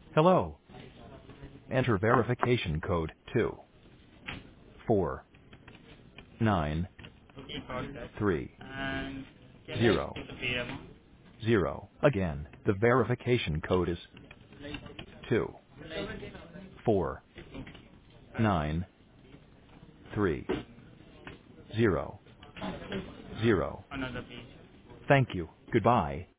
Hello. Enter verification code 24930. Okay, got that. And can I see the pay amount? Again, the verification code is 24930. Another page. Thank you. Goodbye.